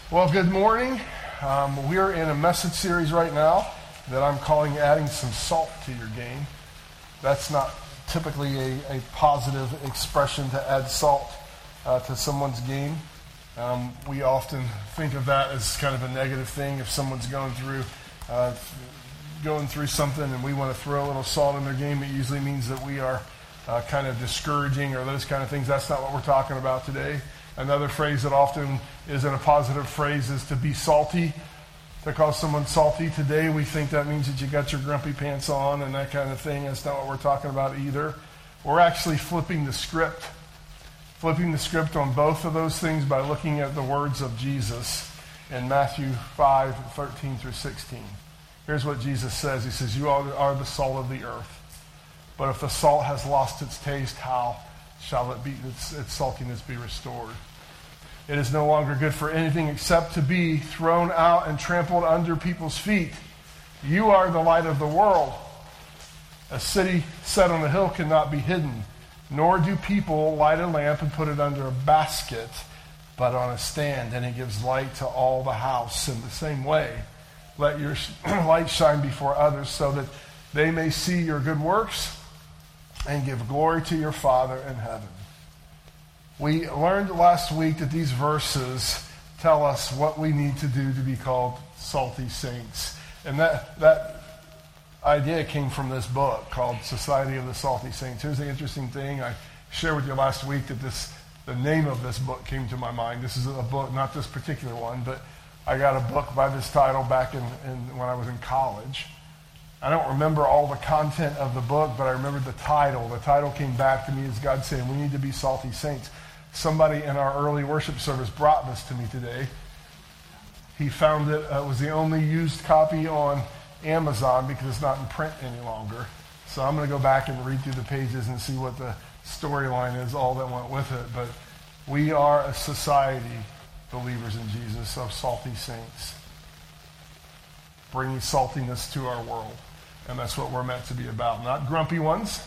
Well, good morning. We're in a message series right now that I'm calling Adding Some Salt to Your Game. That's not typically a positive expression to add salt to someone's game. We often think of that as kind of a negative thing. If someone's going through something and we want to throw a little salt in their game, it usually means that we are kind of discouraging or those kind of things. That's not what we're talking about today. Another phrase that often isn't a positive phrase is to be salty, to call someone salty. Today we think that means that you got your grumpy pants on and that kind of thing. That's not what we're talking about either. We're actually flipping the script on both of those things by looking at the words of Jesus in Matthew 5:13 through 16. Here's what Jesus says. He says, "You are the salt of the earth. But if the salt has lost its taste, how shall its saltiness be restored? It is no longer good for anything except to be thrown out and trampled under people's feet. You are the light of the world. A city set on a hill cannot be hidden, nor do people light a lamp and put it under a basket, but on a stand, and it gives light to all the house. In the same way, let your light shine before others so that they may see your good works and give glory to your Father in heaven." We learned last week that these verses tell us what we need to do to be called salty saints. And that idea came from this book called Society of the Salty Saints. Here's the interesting thing. I shared with you last week that the name of this book came to my mind. This is a book, not this particular one, but I got a book by this title back when I was in college. I don't remember all the content of the book, but I remember the title. The title came back to me as God saying, we need to be salty saints. Somebody in our early worship service brought this to me today. He found it was the only used copy on Amazon because it's not in print any longer. So I'm going to go back and read through the pages and see what the storyline is, all that went with it. But we are a society, believers in Jesus, of salty saints, bringing saltiness to our world. And that's what we're meant to be about. Not grumpy ones,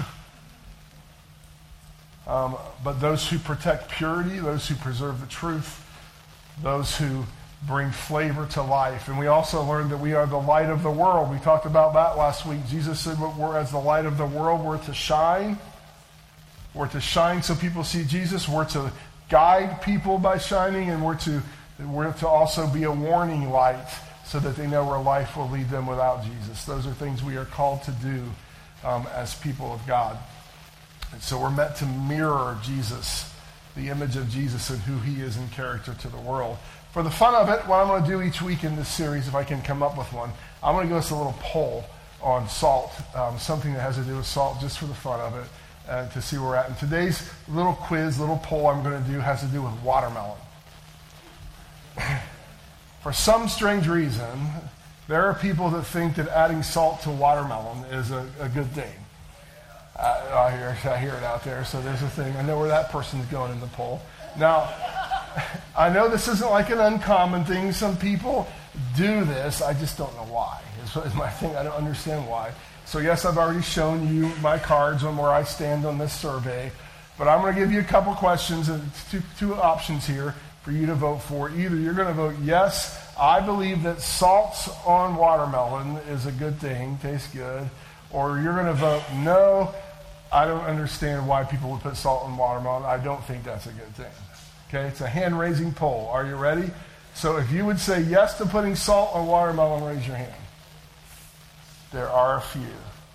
but those who protect purity, those who preserve the truth, those who bring flavor to life. And we also learned that we are the light of the world. We talked about that last week. Jesus said we're as the light of the world. We're to shine. We're to shine so people see Jesus. We're to guide people by shining, and we're to also be a warning light so that they know where life will lead them without Jesus. Those are things we are called to do as people of God. And so we're meant to mirror Jesus, the image of Jesus and who he is in character to the world. For the fun of it, what I'm going to do each week in this series, if I can come up with one, I'm going to give us a little poll on salt, something that has to do with salt just for the fun of it, to see where we're at. And today's little quiz, little poll I'm going to do has to do with watermelon. For some strange reason, there are people that think that adding salt to watermelon is a good thing. I hear it out there, so there's a thing. I know where that person is going in the poll. Now, I know this isn't like an uncommon thing. Some people do this. I just don't know why. Is my thing. I don't understand why. So yes, I've already shown you my cards on where I stand on this survey, but I'm going to give you a couple questions and two options here for you to vote for. Either you're going to vote yes, I believe that salt on watermelon is a good thing, tastes good, or you're going to vote no, I don't understand why people would put salt on watermelon. I don't think that's a good thing. Okay, it's a hand-raising poll. Are you ready? So if you would say yes to putting salt on watermelon, raise your hand. There are a few.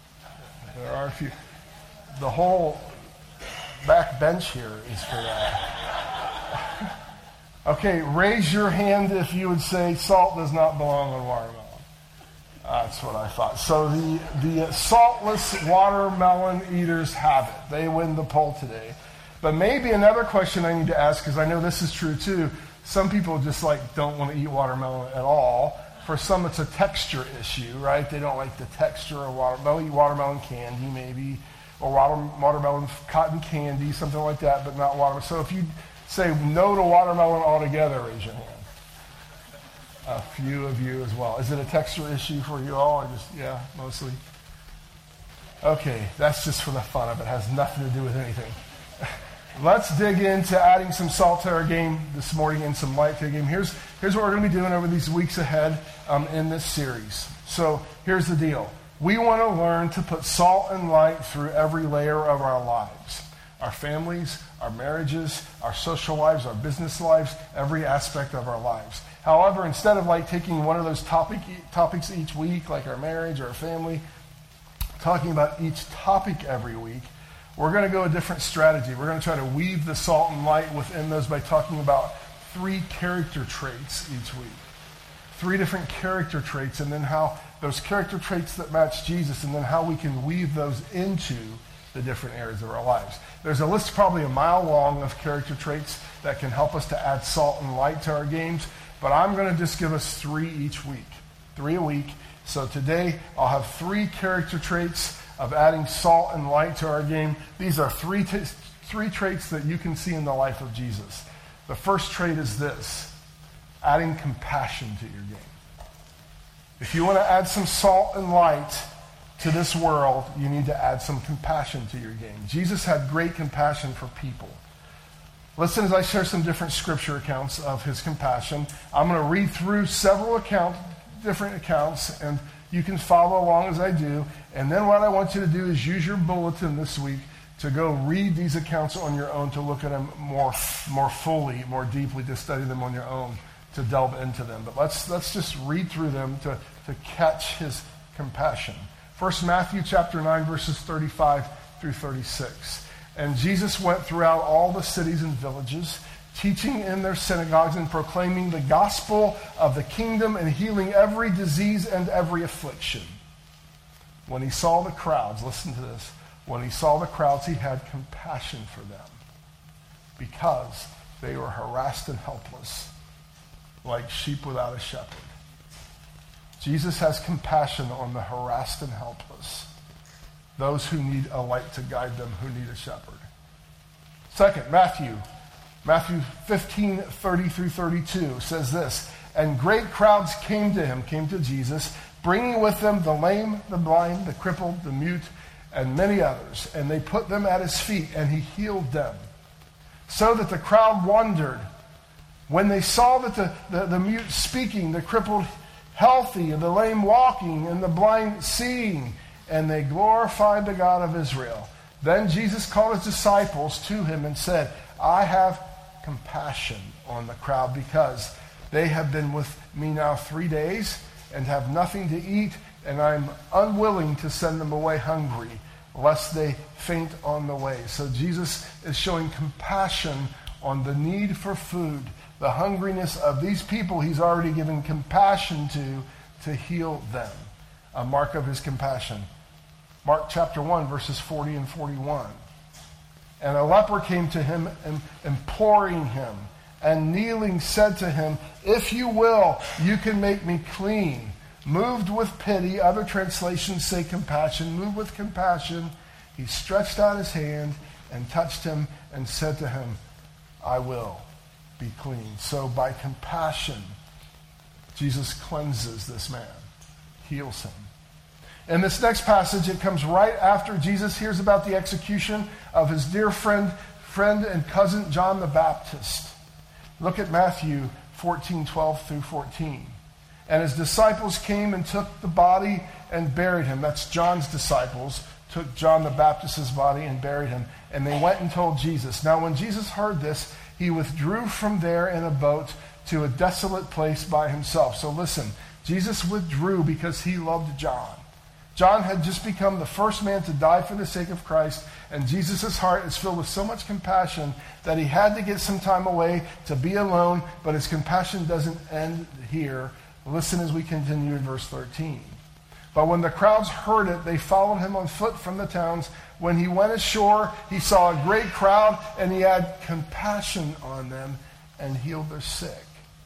The whole back bench here is for that. Okay, raise your hand if you would say salt does not belong on watermelon. That's what I thought. So the saltless watermelon eaters have it. They win the poll today. But maybe another question I need to ask, because I know this is true too, some people just don't want to eat watermelon at all. For some, it's a texture issue, right? They don't like the texture of watermelon. They'll eat watermelon candy maybe, or watermelon cotton candy, something like that, but not watermelon. So if you say no to watermelon altogether, raise your hand. A few of you as well. Is it a texture issue for you all? Or yeah, mostly? Okay, that's just for the fun of it. It has nothing to do with anything. let's dig into adding some salt to our game this morning and some light to our game. Here's what we're going to be doing over these weeks ahead in this series. So here's the deal. We want to learn to put salt and light through every layer of our lives. Our families, our marriages, our social lives, our business lives, every aspect of our lives. However, instead of like taking one of those topics each week, like our marriage or our family, talking about each topic every week, we're going to go a different strategy. We're going to try to weave the salt and light within those by talking about 3 character traits each week. 3 different character traits, and then how those character traits that match Jesus, and then how we can weave those into the different areas of our lives. There's a list probably a mile long of character traits that can help us to add salt and light to our games, but I'm going to just give us 3 each week. 3 a week. So today I'll have 3 character traits of adding salt and light to our game. These are 3 traits that you can see in the life of Jesus. The first trait is this: adding compassion to your game. If you want to add some salt and light to this world, you need to add some compassion to your game. Jesus had great compassion for people. Listen as I share some different scripture accounts of his compassion. I'm going to read through several different accounts, and you can follow along as I do. And then what I want you to do is use your bulletin this week to go read these accounts on your own, to look at them more fully, more deeply, to study them on your own, to delve into them. But let's just read through them to catch his compassion. First, Matthew chapter 9, verses 35 through 36. And Jesus went throughout all the cities and villages, teaching in their synagogues and proclaiming the gospel of the kingdom and healing every disease and every affliction. When he saw the crowds, listen to this, when he saw the crowds, he had compassion for them because they were harassed and helpless, like sheep without a shepherd. Jesus has compassion on the harassed and helpless, those who need a light to guide them, who need a shepherd. Second, Matthew 15, 30 through 32 says this: and great crowds came to Jesus, bringing with them the lame, the blind, the crippled, the mute, and many others. And they put them at his feet, and he healed them. So that the crowd wondered when they saw that the mute speaking, the crippled healthy, and the lame walking, and the blind seeing, and they glorified the God of Israel. Then Jesus called his disciples to him and said, I have compassion on the crowd because they have been with me now 3 days and have nothing to eat, and I'm unwilling to send them away hungry, lest they faint on the way. So Jesus is showing compassion on the need for food, the hungriness of these people he's already given compassion to heal them. A mark of his compassion. Mark chapter 1, verses 40 and 41. And a leper came to him, imploring him, and kneeling said to him, if you will, you can make me clean. Moved with pity, other translations say compassion, moved with compassion, he stretched out his hand and touched him and said to him, I will be clean. So by compassion, Jesus cleanses this man, heals him. In this next passage, it comes right after Jesus hears about the execution of his dear friend and cousin John the Baptist. Look at Matthew 14, 12 through 14. And his disciples came and took the body and buried him. That's John's disciples took John the Baptist's body and buried him. And they went and told Jesus. Now when Jesus heard this, he withdrew from there in a boat to a desolate place by himself. So listen, Jesus withdrew because he loved John. John had just become the first man to die for the sake of Christ, and Jesus' heart is filled with so much compassion that he had to get some time away to be alone, but his compassion doesn't end here. Listen as we continue in verse 13. But when the crowds heard it, they followed him on foot from the towns. When he went ashore, he saw a great crowd, and he had compassion on them and healed their sick.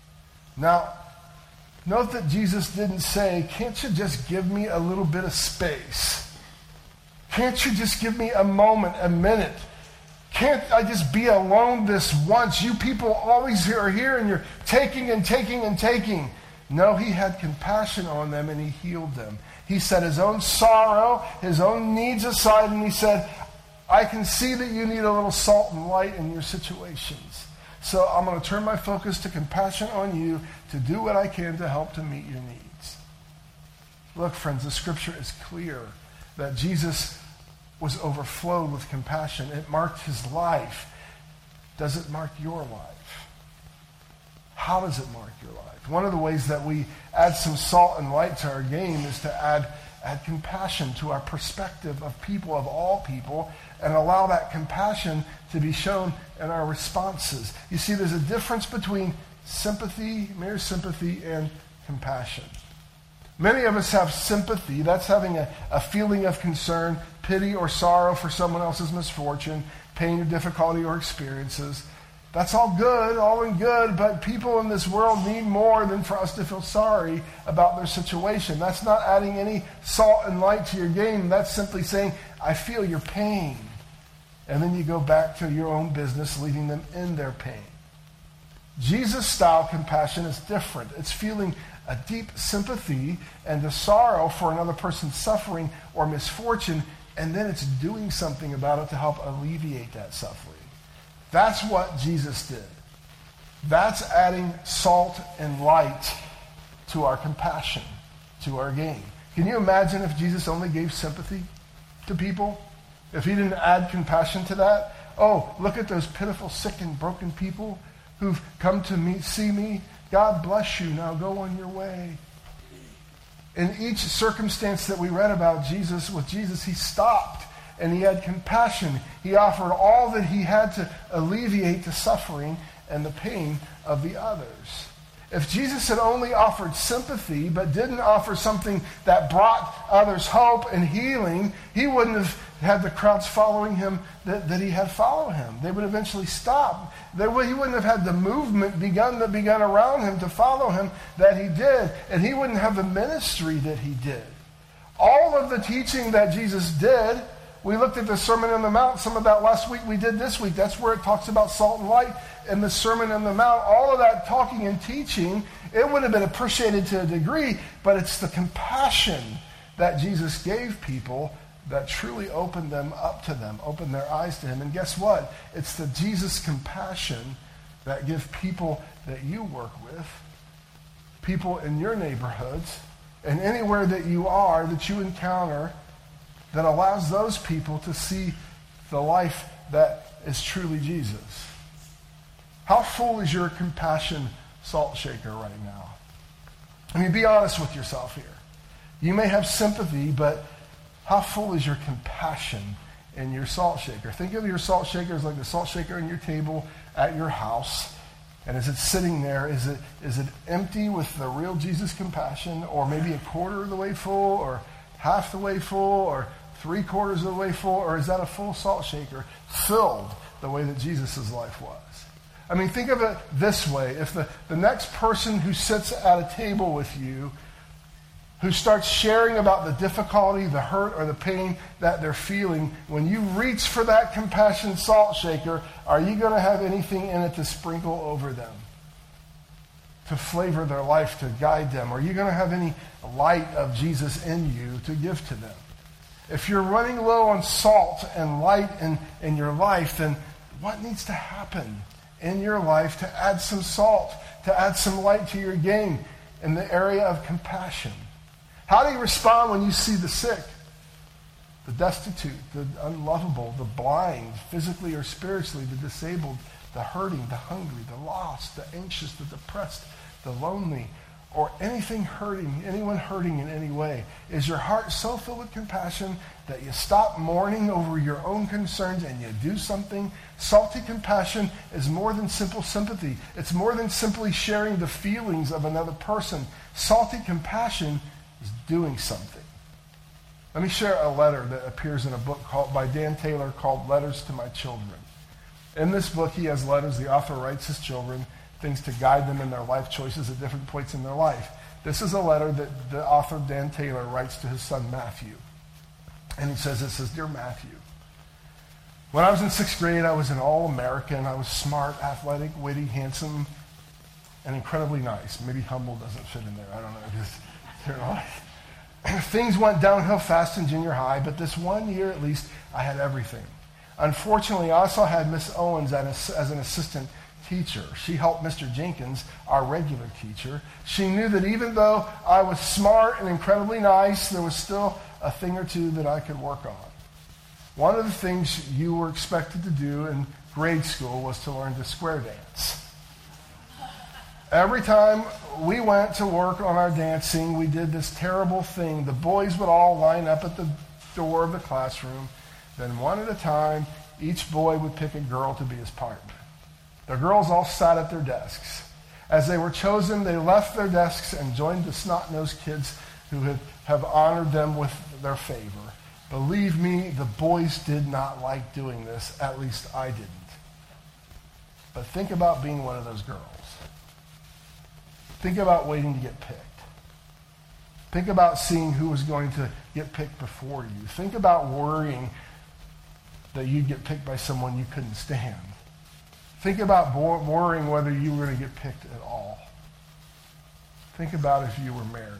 Now, note that Jesus didn't say, can't you just give me a little bit of space? Can't you just give me a moment, a minute? Can't I just be alone this once? You people always are here and you're taking and taking and taking. No, he had compassion on them and he healed them. He set his own sorrow, his own needs aside, and he said, I can see that you need a little salt and light in your situations. So I'm going to turn my focus to compassion on you to do what I can to help to meet your needs. Look, friends, the scripture is clear that Jesus was overflowed with compassion. It marked his life. Does it mark your life? How does it mark your life? One of the ways that we add some salt and light to our game is to add compassion to our perspective of people, of all people, and allow that compassion to be shown in our responses. You see, there's a difference between sympathy, mere sympathy, and compassion. Many of us have sympathy. That's having a feeling of concern, pity, or sorrow for someone else's misfortune, pain, or difficulty, or experiences. That's all good, all in good, but people in this world need more than for us to feel sorry about their situation. That's not adding any salt and light to your game. That's simply saying, I feel your pain. And then you go back to your own business, leaving them in their pain. Jesus-style compassion is different. It's feeling a deep sympathy and a sorrow for another person's suffering or misfortune, and then it's doing something about it to help alleviate that suffering. That's what Jesus did. That's adding salt and light to our compassion, to our game. Can you imagine if Jesus only gave sympathy to people? If he didn't add compassion to that? Oh, look at those pitiful, sick, and broken people who've come to see me. God bless you. Now go on your way. In each circumstance that we read about with Jesus, he stopped and he had compassion. He offered all that he had to alleviate the suffering and the pain of the others. If Jesus had only offered sympathy but didn't offer something that brought others hope and healing, he wouldn't have had the crowds following him that he had follow him. They would eventually stop. He wouldn't have had the movement begun around him to follow him that he did. And he wouldn't have the ministry that he did. All of the teaching that Jesus did, we looked at the Sermon on the Mount. Some of that last week we did this week. That's where it talks about salt and light in the Sermon on the Mount. All of that talking and teaching, it would have been appreciated to a degree, but it's the compassion that Jesus gave people that truly opened them up to them, opened their eyes to him. And guess what? It's the Jesus compassion that gives people that you work with, people in your neighborhoods, and anywhere that you are, that you encounter, that allows those people to see the life that is truly Jesus. How full is your compassion salt shaker right now? I mean, be honest with yourself here. You may have sympathy, but how full is your compassion in your salt shaker? Think of your salt shaker as like the salt shaker on your table at your house. And as it's sitting there, is it empty with the real Jesus compassion, or maybe a quarter of the way full, or half the way full, or 3/4 of the way full, or is that a full salt shaker filled the way that Jesus' life was? I mean, think of it this way. If the next person who sits at a table with you, who starts sharing about the difficulty, the hurt, or the pain that they're feeling, when you reach for that compassion salt shaker, are you going to have anything in it to sprinkle over them, to flavor their life, to guide them? Are you going to have any light of Jesus in you to give to them? If you're running low on salt and light in your life, then what needs to happen in your life to add some salt, to add some light to your game in the area of compassion? How do you respond when you see the sick, the destitute, the unlovable, the blind, physically or spiritually, the disabled, the hurting, the hungry, the lost, the anxious, the depressed, the lonely, or anyone hurting in any way? Is your heart so filled with compassion that you stop mourning over your own concerns and you do something? Salty compassion is more than simple sympathy. It's more than simply sharing the feelings of another person. Salty compassion is doing something. Let me share a letter that appears in a book by Dan Taylor called Letters to My Children. In this book, he has letters the author writes his children, things to guide them in their life choices at different points in their life. This is a letter that the author, Dan Taylor, writes to his son Matthew. And he says, Dear Matthew, when I was in 6th grade, I was an all-American. I was smart, athletic, witty, handsome, and incredibly nice. Maybe humble doesn't fit in there. I don't know. Things went downhill fast in junior high, but this one year at least, I had everything. Unfortunately, I also had Miss Owens as an assistant teacher. She helped Mr. Jenkins, our regular teacher. She knew that even though I was smart and incredibly nice, there was still a thing or two that I could work on. One of the things you were expected to do in grade school was to learn to square dance. Every time we went to work on our dancing, we did this terrible thing. The boys would all line up at the door of the classroom. Then one at a time, each boy would pick a girl to be his partner. The girls all sat at their desks. As they were chosen, they left their desks and joined the snot-nosed kids who have honored them with their favor. Believe me, the boys did not like doing this. At least I didn't. But think about being one of those girls. Think about waiting to get picked. Think about seeing who was going to get picked before you. Think about worrying that you'd get picked by someone you couldn't stand. Think about worrying whether you were going to get picked at all. Think about if you were Mary.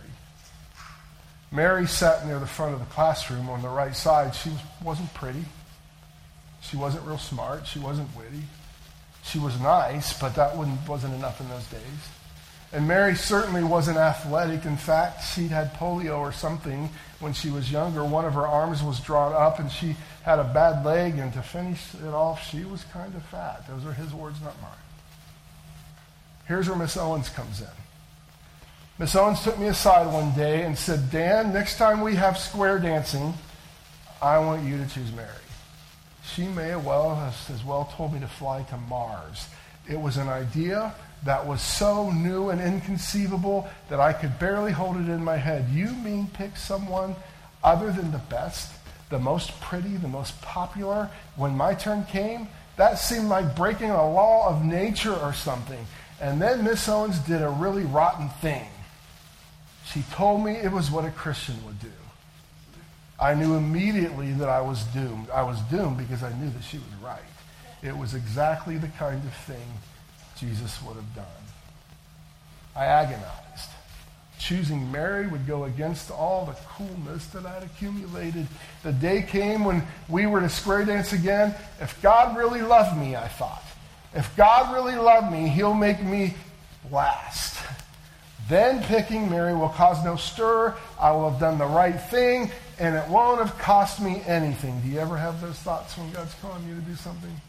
Mary sat near the front of the classroom on the right side. She wasn't pretty. She wasn't real smart. She wasn't witty. She was nice, but that wasn't enough in those days. And Mary certainly wasn't athletic. In fact, she'd had polio or something when she was younger. One of her arms was drawn up, and she had a bad leg. And to finish it off, she was kind of fat. Those are his words, not mine. Here's where Miss Owens comes in. Miss Owens took me aside one day and said, Dan, next time we have square dancing, I want you to choose Mary. She may as well told me to fly to Mars. It was an idea that was so new and inconceivable that I could barely hold it in my head. You mean pick someone other than the best, the most pretty, the most popular? When my turn came, that seemed like breaking a law of nature or something. And then Miss Owens did a really rotten thing. She told me it was what a Christian would do. I knew immediately that I was doomed. I was doomed because I knew that she was right. It was exactly the kind of thing Jesus would have done. I agonized. Choosing Mary would go against all the coolness that I'd accumulated. The day came when we were to square dance again. If God really loved me, I thought, if God really loved me, he'll make me last. Then picking Mary will cause no stir. I will have done the right thing, and it won't have cost me anything. Do you ever have those thoughts when God's calling you to do something?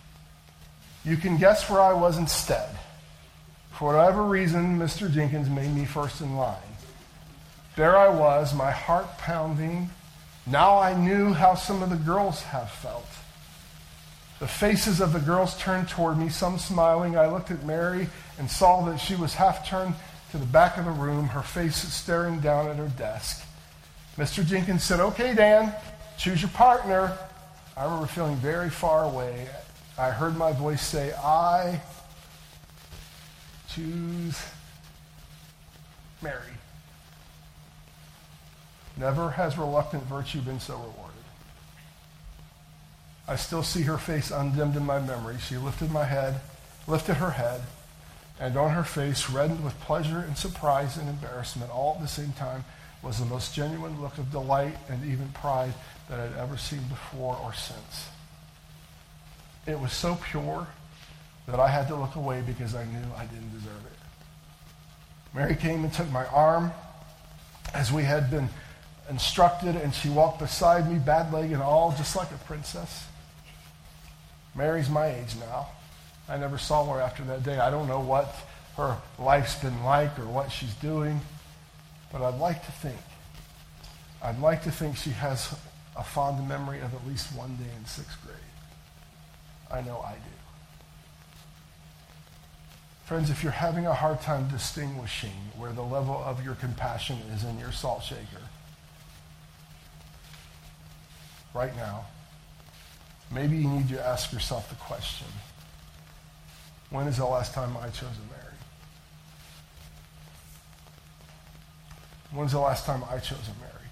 You can guess where I was instead. For whatever reason, Mr. Jenkins made me first in line. There I was, my heart pounding. Now I knew how some of the girls have felt. The faces of the girls turned toward me, some smiling. I looked at Mary and saw that she was half turned to the back of the room, her face staring down at her desk. Mr. Jenkins said, "Okay, Dan, choose your partner." I remember feeling very far away. I heard my voice say, "I choose Mary." Never has reluctant virtue been so rewarded. I still see her face undimmed in my memory. She lifted her head, and on her face, reddened with pleasure and surprise and embarrassment, all at the same time, was the most genuine look of delight and even pride that I'd ever seen before or since. It was so pure that I had to look away because I knew I didn't deserve it. Mary came and took my arm as we had been instructed, and she walked beside me, bad leg and all, just like a princess. Mary's my age now. I never saw her after that day. I don't know what her life's been like or what she's doing, but I'd like to think she has a fond memory of at least one day in 6th grade. I know I do. Friends, if you're having a hard time distinguishing where the level of your compassion is in your salt shaker, right now, maybe you need to ask yourself the question, when is the last time I chose a Mary? When's the last time I chose a Mary?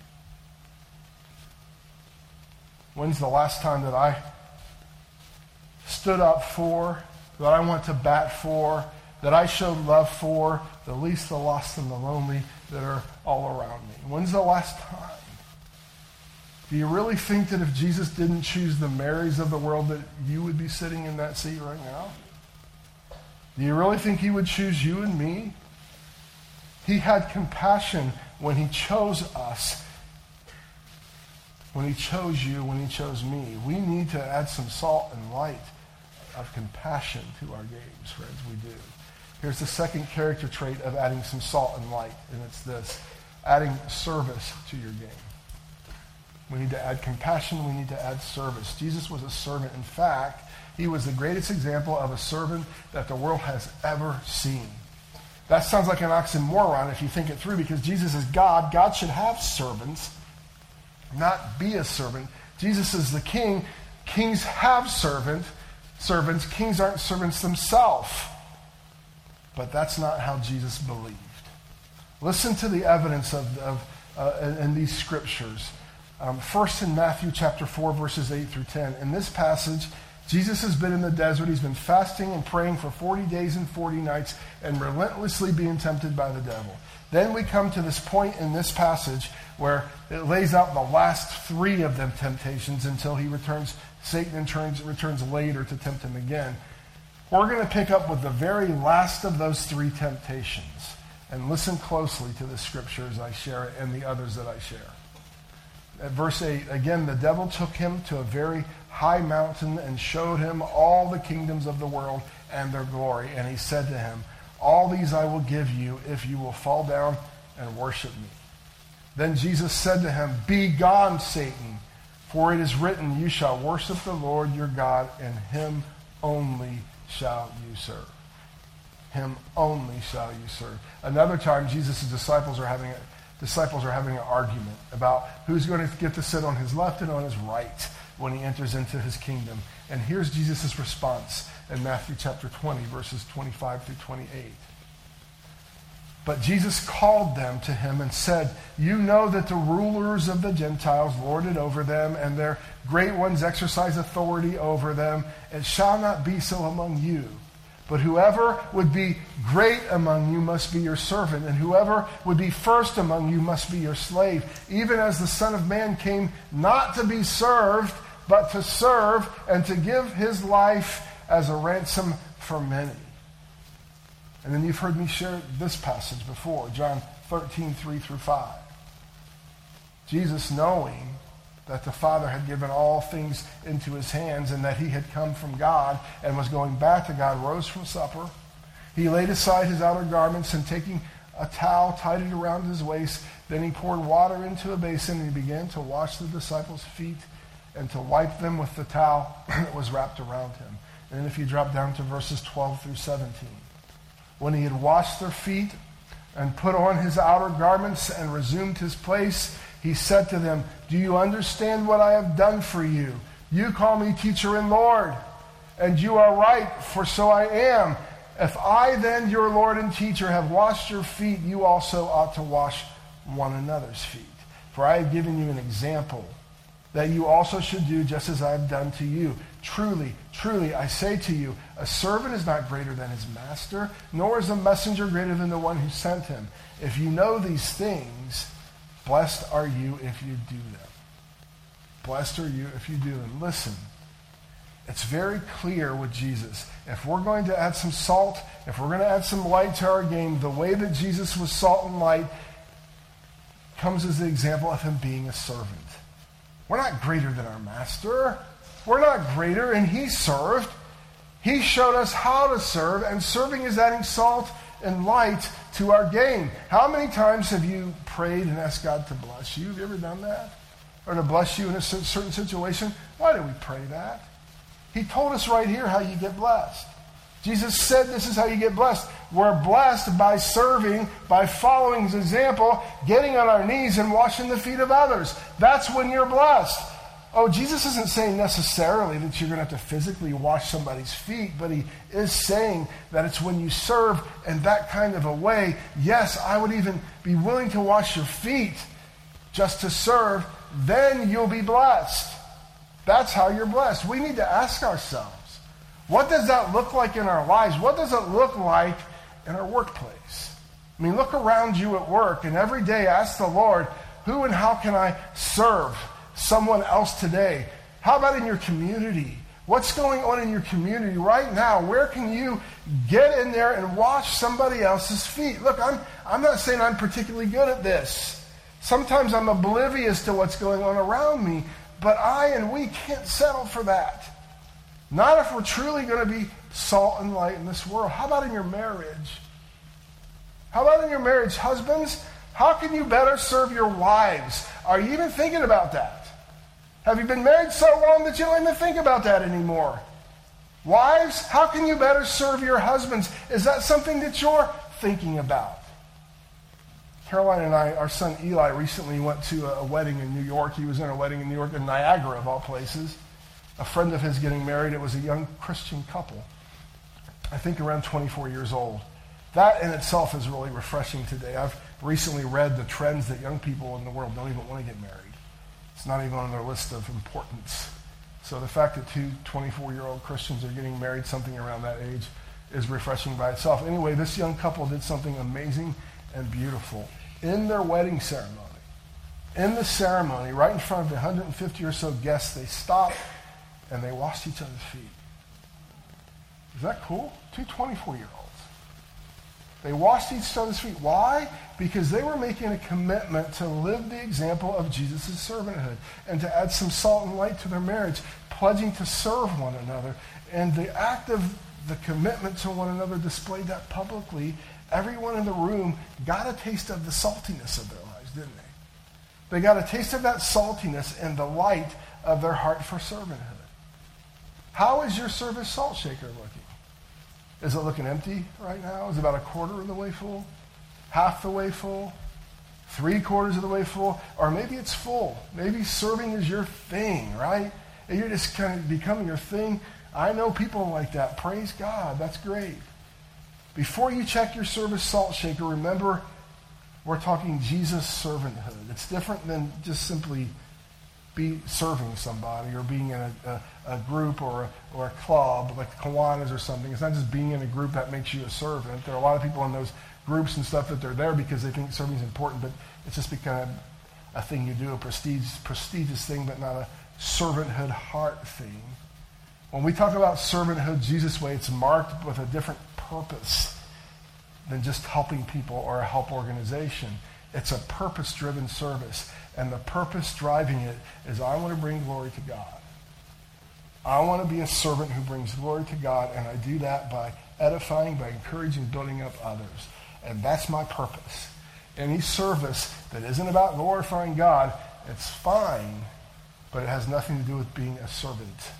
When's the last time that I stood up for, that I went to bat for, that I showed love for, the least, the lost, and the lonely that are all around me? When's the last time? Do you really think that if Jesus didn't choose the Marys of the world that you would be sitting in that seat right now? Do you really think he would choose you and me? He had compassion when he chose us. When he chose you, when he chose me. We need to add some salt and light of compassion to our games, friends. We do. Here's the second character trait of adding some salt and light, and it's this: adding service to your game. We need to add compassion. We need to add service. Jesus was a servant. In fact, he was the greatest example of a servant that the world has ever seen. That sounds like an oxymoron if you think it through, because Jesus is God. God should have servants, not be a servant. Jesus is the king. Kings have servants. Kings aren't servants themselves. But that's not how Jesus believed. Listen to the evidence in these scriptures. First in Matthew chapter 4, verses 8 through 10. In this passage, Jesus has been in the desert. He's been fasting and praying for 40 days and 40 nights and relentlessly being tempted by the devil. Then we come to this point in this passage where it lays out the last three of them temptations until he returns. Satan returns later to tempt him again. We're going to pick up with the very last of those three temptations. And listen closely to the scripture as I share it and the others that I share. At verse 8, again, the devil took him to a very high mountain and showed him all the kingdoms of the world and their glory. And he said to him, all these I will give you if you will fall down and worship me. Then Jesus said to him, be gone, Satan, for it is written, you shall worship the Lord your God, and him only shall you serve. Him only shall you serve. Another time, Jesus' disciples are having an argument about who's going to get to sit on his left and on his right when he enters into his kingdom. And here's Jesus' response in Matthew chapter 20, verses 25 through 28. But Jesus called them to him and said, you know that the rulers of the Gentiles lord it over them, and their great ones exercise authority over them. It shall not be so among you. But whoever would be great among you must be your servant, and whoever would be first among you must be your slave, even as the Son of Man came not to be served, but to serve and to give his life as a ransom for many. And then you've heard me share this passage before, John 13, 3 through 5. Jesus, knowing that the Father had given all things into his hands and that he had come from God and was going back to God, rose from supper. He laid aside his outer garments and taking a towel, tied it around his waist. Then he poured water into a basin and he began to wash the disciples' feet and to wipe them with the towel that was wrapped around him. And if you drop down to verses 12 through 17. When he had washed their feet and put on his outer garments and resumed his place, he said to them, do you understand what I have done for you? You call me teacher and Lord, and you are right, for so I am. If I then, your Lord and teacher, have washed your feet, you also ought to wash one another's feet. For I have given you an example that you also should do just as I have done to you. Truly, truly, I say to you, a servant is not greater than his master, nor is a messenger greater than the one who sent him. If you know these things, blessed are you if you do them. Blessed are you if you do them. Listen, it's very clear with Jesus. If we're going to add some salt, if we're going to add some light to our game, the way that Jesus was salt and light comes as the example of him being a servant. We're not greater than our master. We're not greater, and he served. He showed us how to serve, and serving is adding salt and light to our game. How many times have you prayed and asked God to bless you? Have you ever done that? Or to bless you in a certain situation? Why do we pray that? He told us right here how you get blessed. Jesus said this is how you get blessed. We're blessed by serving, by following his example, getting on our knees and washing the feet of others. That's when you're blessed. Oh, Jesus isn't saying necessarily that you're going to have to physically wash somebody's feet, but he is saying that it's when you serve in that kind of a way. Yes, I would even be willing to wash your feet just to serve. Then you'll be blessed. That's how you're blessed. We need to ask ourselves, what does that look like in our lives? What does it look like in our workplace? I mean, look around you at work and every day ask the Lord, who and how can I serve? someone else today? How about in your community? What's going on in your community right now? Where can you get in there and wash somebody else's feet? Look, I'm not saying I'm particularly good at this. Sometimes I'm oblivious to what's going on around me, but I and we can't settle for that. Not if we're truly going to be salt and light in this world. How about in your marriage? How about in your marriage, husbands? How can you better serve your wives? Are you even thinking about that? Have you been married so long that you don't even think about that anymore? Wives, how can you better serve your husbands? Is that something that you're thinking about? Caroline and I, our son Eli, recently went to a wedding in New York. He was in a wedding in New York, in Niagara of all places. A friend of his getting married. It was a young Christian couple, I think around 24 years old. That in itself is really refreshing today. I've recently read the trends that young people in the world don't even want to get married. It's not even on their list of importance. So the fact that two 24-year-old Christians are getting married, something around that age, is refreshing by itself. Anyway, this young couple did something amazing and beautiful. In their wedding ceremony, in the ceremony, right in front of the 150 or so guests, they stopped and they washed each other's feet. Is that cool? Two 24-year-olds. They washed each other's feet. Why? Because they were making a commitment to live the example of Jesus' servanthood and to add some salt and light to their marriage, pledging to serve one another. And the act of the commitment to one another displayed that publicly. Everyone in the room got a taste of the saltiness of their lives, didn't they? They got a taste of that saltiness and the light of their heart for servanthood. How is your service salt shaker looking? Is it looking empty right now? Is it about a quarter of the way full? Half the way full? 3/4 of the way full? Or maybe it's full. Maybe serving is your thing, right? And you're just kind of becoming your thing. I know people like that. Praise God. That's great. Before you check your service salt shaker, remember we're talking Jesus servanthood. It's different than just simply be serving somebody or being in a group or a club like the Kiwanis or something. It's not just being in a group that makes you a servant. There are a lot of people in those groups and stuff that they're there because they think serving is important, but it's just become a thing you do, a prestigious thing, but not a servanthood heart thing. When we talk about servanthood Jesus way, it's marked with a different purpose than just helping people or a help organization. It's a purpose-driven service. And the purpose driving it is I want to bring glory to God. I want to be a servant who brings glory to God, and I do that by edifying, by encouraging, building up others. And that's my purpose. Any service that isn't about glorifying God, it's fine, but it has nothing to do with being a servant.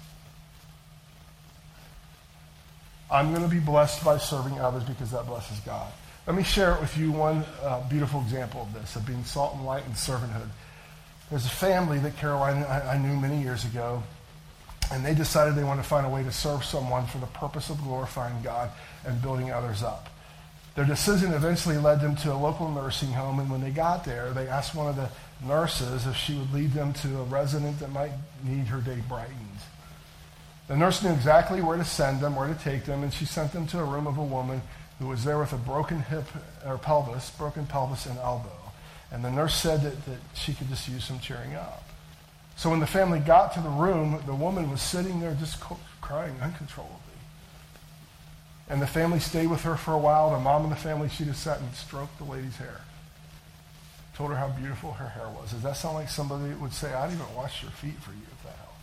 I'm going to be blessed by serving others because that blesses God. Let me share with you one beautiful example of this, of being salt and light and servanthood. There's a family that Caroline I knew many years ago, and they decided they wanted to find a way to serve someone for the purpose of glorifying God and building others up. Their decision eventually led them to a local nursing home, and when they got there, they asked one of the nurses if she would lead them to a resident that might need her day brightened. The nurse knew exactly where to send them, where to take them, and she sent them to a room of a woman who was there with a broken hip or pelvis, broken pelvis and elbow. And the nurse said that she could just use some cheering up. So when the family got to the room, the woman was sitting there just crying uncontrollably. And the family stayed with her for a while. The mom of the family, she just sat and stroked the lady's hair. Told her how beautiful her hair was. Does that sound like somebody would say, I'd even wash your feet for you if that helps?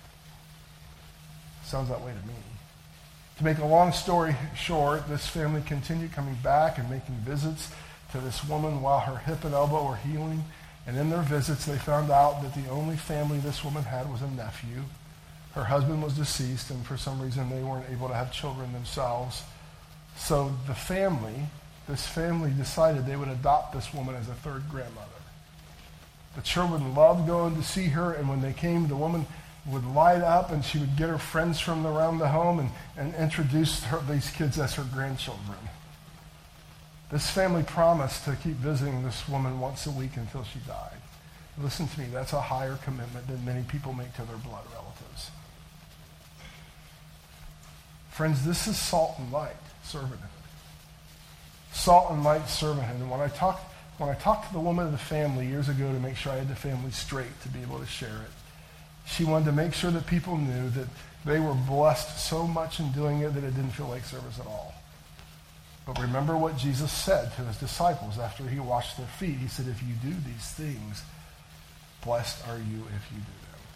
Sounds that way to me. To make a long story short, this family continued coming back and making visits to this woman while her hip and elbow were healing. And in their visits, they found out that the only family this woman had was a nephew. Her husband was deceased, and for some reason they weren't able to have children themselves. So this family decided they would adopt this woman as a third grandmother. The children loved going to see her, and when they came, the woman would light up, and she would get her friends from around the home and introduce these kids as her grandchildren. This family promised to keep visiting this woman once a week until she died. Listen to me, that's a higher commitment than many people make to their blood relatives. Friends, this is salt and light servanthood. Salt and light servanthood. And when I talk When I talked to the woman of the family years ago to make sure I had the family straight to be able to share it, she wanted to make sure that people knew that they were blessed so much in doing it that it didn't feel like service at all. But remember what Jesus said to his disciples after he washed their feet. He said, if you do these things, blessed are you if you do them.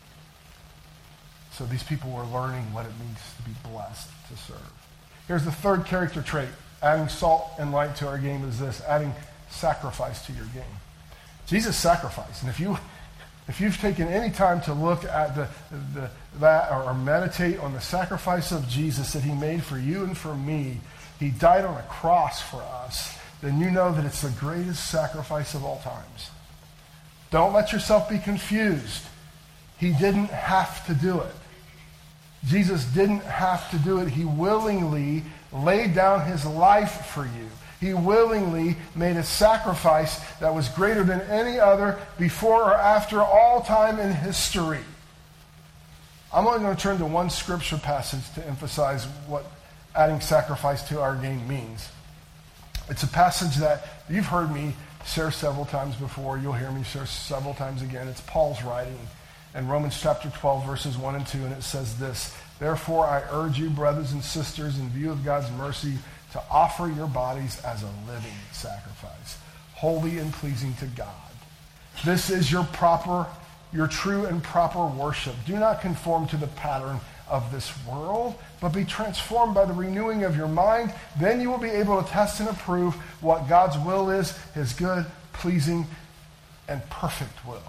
So these people were learning what it means to be blessed to serve. Here's the third character trait. Adding salt and light to our game is this: adding sacrifice to your game. Jesus sacrificed. And if you've taken any time to look at that or meditate on the sacrifice of Jesus that he made for you and for me, he died on a cross for us, then you know that it's the greatest sacrifice of all times. Don't let yourself be confused. He didn't have to do it. Jesus didn't have to do it. He willingly laid down his life for you. He willingly made a sacrifice that was greater than any other before or after all time in history. I'm only going to turn to one scripture passage to emphasize what adding sacrifice to our game means. It's a passage that you've heard me share several times before. You'll hear me share several times again. It's Paul's writing in Romans chapter 12, verses 1 and 2, and it says this: Therefore I urge you, brothers and sisters, in view of God's mercy, to offer your bodies as a living sacrifice, holy and pleasing to God. This is your true and proper worship. Do not conform to the pattern of this world, but be transformed by the renewing of your mind. Then you will be able to test and approve what God's will is, his good, pleasing, and perfect will.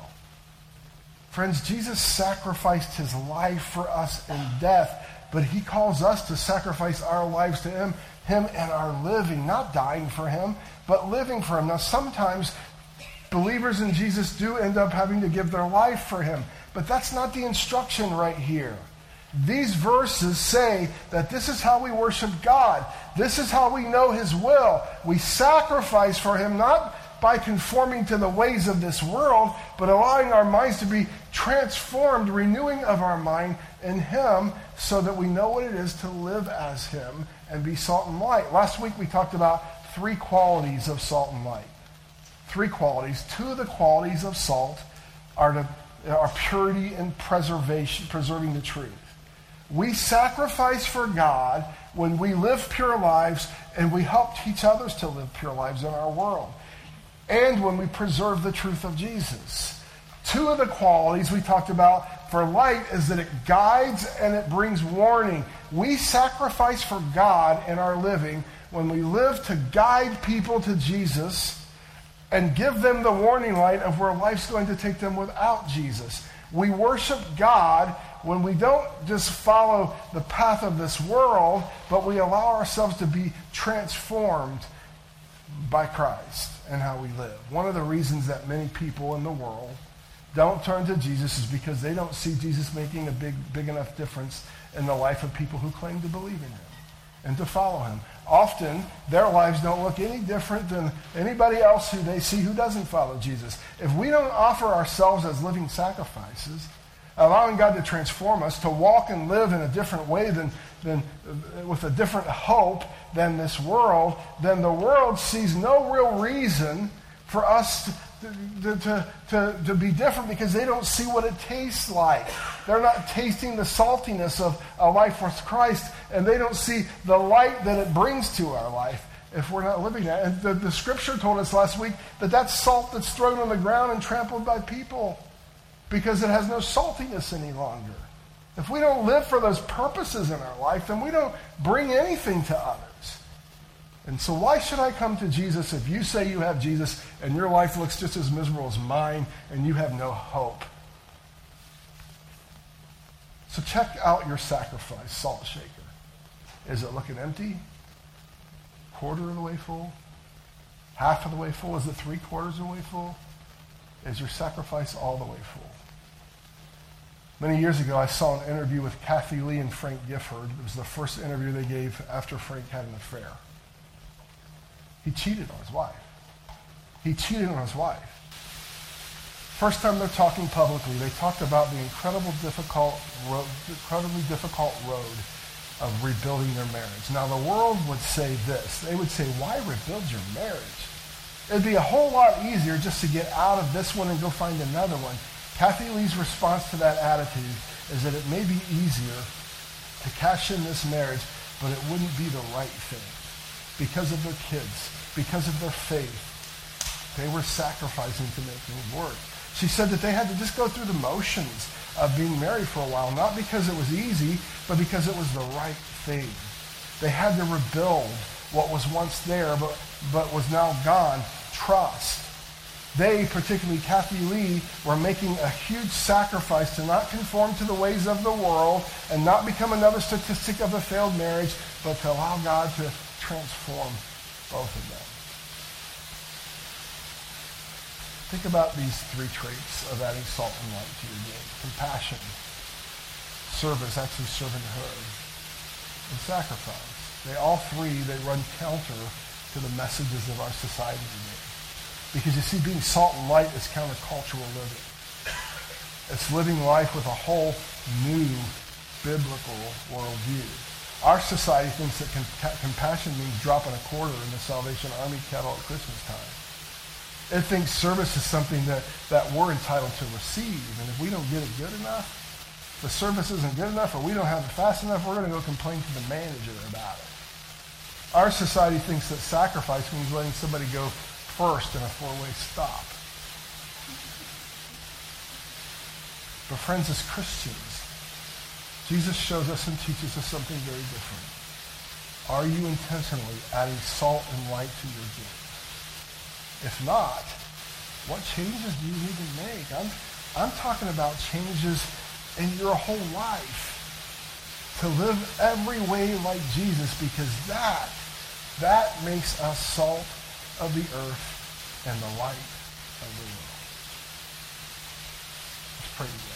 Friends, Jesus sacrificed his life for us in death, but he calls us to sacrifice our lives to him and our living, not dying for him, but living for him. Now, sometimes believers in Jesus do end up having to give their life for him, but that's not the instruction right here. These verses say that this is how we worship God. This is how we know his will. We sacrifice for him, not by conforming to the ways of this world, but allowing our minds to be transformed, renewing of our mind in him, so that we know what it is to live as him and be salt and light. Last week we talked about 3 qualities of salt and light. 3 qualities. 2 of the qualities of salt are purity and preserving the truth. We sacrifice for God when we live pure lives, and we help teach others to live pure lives in our world. And when we preserve the truth of Jesus. 2 of the qualities we talked about for light is that it guides and it brings warning. We sacrifice for God in our living when we live to guide people to Jesus and give them the warning light of where life's going to take them without Jesus. We worship God when we don't just follow the path of this world, but we allow ourselves to be transformed by Christ and how we live. One of the reasons that many people in the world don't turn to Jesus is because they don't see Jesus making a big enough difference in the life of people who claim to believe in him and to follow him. Often, their lives don't look any different than anybody else who they see who doesn't follow Jesus. If we don't offer ourselves as living sacrifices, allowing God to transform us, to walk and live in a different way than with a different hope than this world, then the world sees no real reason for us to be different, because they don't see what it tastes like. They're not tasting the saltiness of a life with Christ, and they don't see the light that it brings to our life if we're not living that. And the scripture told us last week that that's salt that's thrown on the ground and trampled by people because it has no saltiness any longer. If we don't live for those purposes in our life, then we don't bring anything to others. And so why should I come to Jesus if you say you have Jesus and your life looks just as miserable as mine and you have no hope? So check out your sacrifice, salt shaker. Is it looking empty? Quarter of the way full? Half of the way full? Is it 3/4 of the way full? Is your sacrifice all the way full? Many years ago, I saw an interview with Kathy Lee and Frank Gifford. It was the first interview they gave after Frank had an affair. He cheated on his wife. First time they're talking publicly, they talked about the incredibly difficult road of rebuilding their marriage. Now, the world would say this. They would say, why rebuild your marriage? It'd be a whole lot easier just to get out of this one and go find another one. Kathy Lee's response to that attitude is that it may be easier to cash in this marriage, but it wouldn't be the right thing. Because of their kids, because of their faith, they were sacrificing to make things work. She said that they had to just go through the motions of being married for a while, not because it was easy, but because it was the right thing. They had to rebuild what was once there, but was now gone. Trust. They, particularly Kathy Lee, were making a huge sacrifice to not conform to the ways of the world and not become another statistic of a failed marriage, but to allow God to transform both of them. Think about these three traits of adding salt and light to your game. Compassion, service, actually servanthood, and sacrifice. They run counter to the messages of our society today. Because you see, being salt and light is countercultural living. It's living life with a whole new biblical worldview. Our society thinks that compassion means dropping a quarter in the Salvation Army kettle at Christmas time. It thinks service is something that we're entitled to receive. And if we don't get it good enough, the service isn't good enough, or we don't have it fast enough, we're going to go complain to the manager about it. Our society thinks that sacrifice means letting somebody go first in a four-way stop. But friends, as Christians, Jesus shows us and teaches us something very different. Are you intentionally adding salt and light to your game? If not, what changes do you need to make? I'm talking about changes in your whole life to live every way like Jesus, because that makes us salt of the earth and the light of the world. Let's pray together.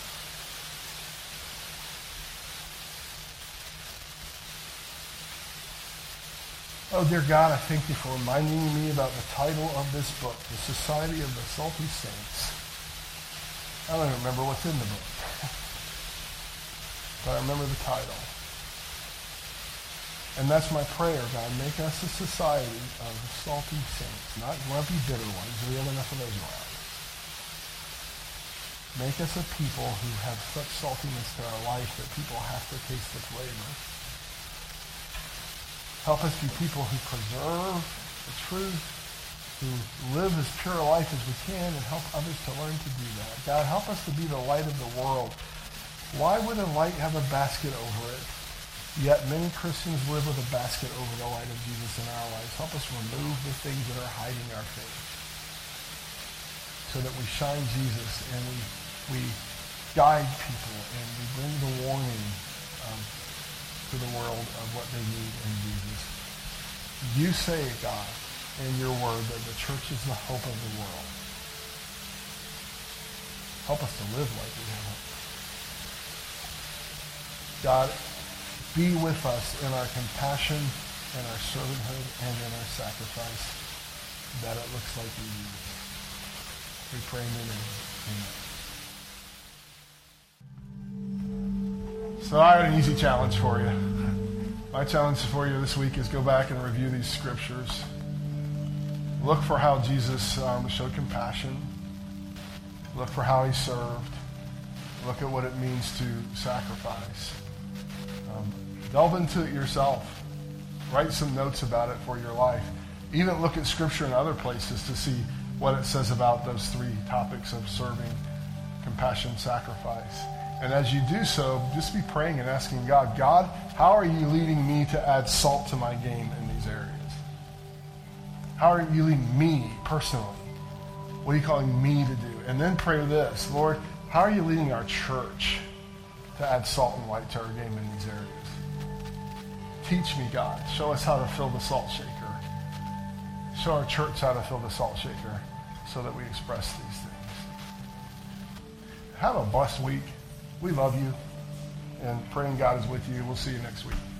Oh, dear God, I thank you for reminding me about the title of this book, The Society of the Salty Saints. I don't even remember what's in the book, but I remember the title. And that's my prayer, God. Make us a society of the salty saints, not grumpy, bitter ones. We have enough of those around. Make us a people who have such saltiness to our life that people have to taste the flavor. Help us be people who preserve the truth, who live as pure a life as we can, and help others to learn to do that. God, help us to be the light of the world. Why would a light have a basket over it? Yet many Christians live with a basket over the light of Jesus in our lives. Help us remove the things that are hiding our faith, so that we shine Jesus and we guide people and we bring the warning to the world of what they need in Jesus. You say, God, in your word that the church is the hope of the world. Help us to live like we have hope. God, be with us in our compassion, in our servanthood, and in our sacrifice, that it looks like we need it. We pray in your name. Amen. So I had an easy challenge for you. My challenge for you this week is go back and review these scriptures. Look for how Jesus showed compassion. Look for how he served. Look at what it means to sacrifice. Delve into it yourself. Write some notes about it for your life. Even look at scripture in other places to see what it says about those three topics of serving, compassion, sacrifice. And as you do so, just be praying and asking God, God, how are you leading me to add salt to my game in these areas? How are you leading me personally? What are you calling me to do? And then pray this, Lord, how are you leading our church to add salt and light to our game in these areas? Teach me, God. Show us how to fill the salt shaker. Show our church how to fill the salt shaker so that we express these things. Have a blessed week. We love you. And praying God is with you. We'll see you next week.